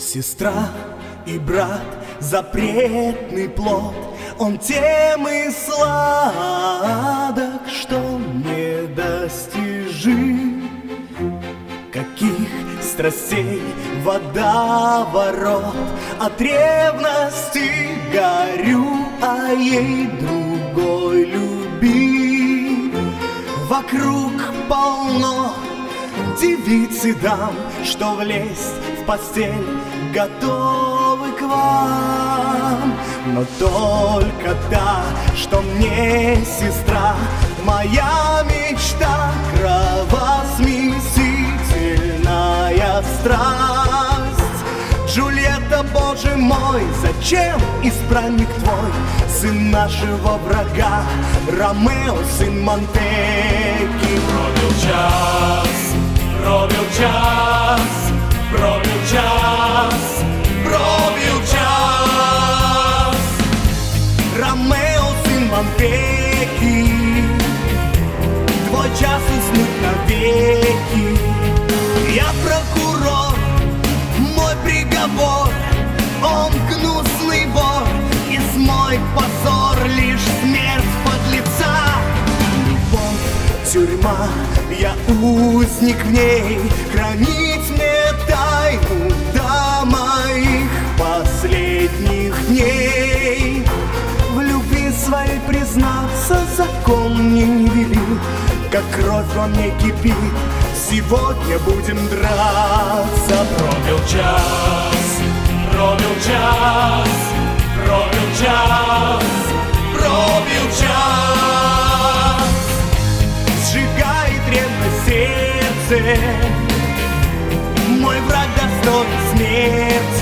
Сестра и брат, запретный плод, он тем и сладок, что недостижим. Каких страстей водоворот, от ревности горю, а ей другой любим. Вокруг полно девиц и дам, что влезть в постель готовы к вам. Но только та, что мне сестра, моя мечта, кровосмесительная страсть. Джульетта, боже мой, зачем избранник твой, сын нашего врага, Ромео, сын Монтеки? Пробил час, пробил час, пробил час, пробил час. Ромео, сын Монтеки, твой час уснуть навеки. Я прокурор, мой приговор, он гнусный вор, и мой позор лишь смерть подлеца. Любовь, тюрьма, я узник в ней, хранить мне тайну до моих последних дней. В любви своей признаться закон мне не велит, как кровь во мне кипит, сегодня будем драться. Пробил час, пробил час, пробил час, пробил час. Сжигает ревность сердце, мой враг достоин смерти.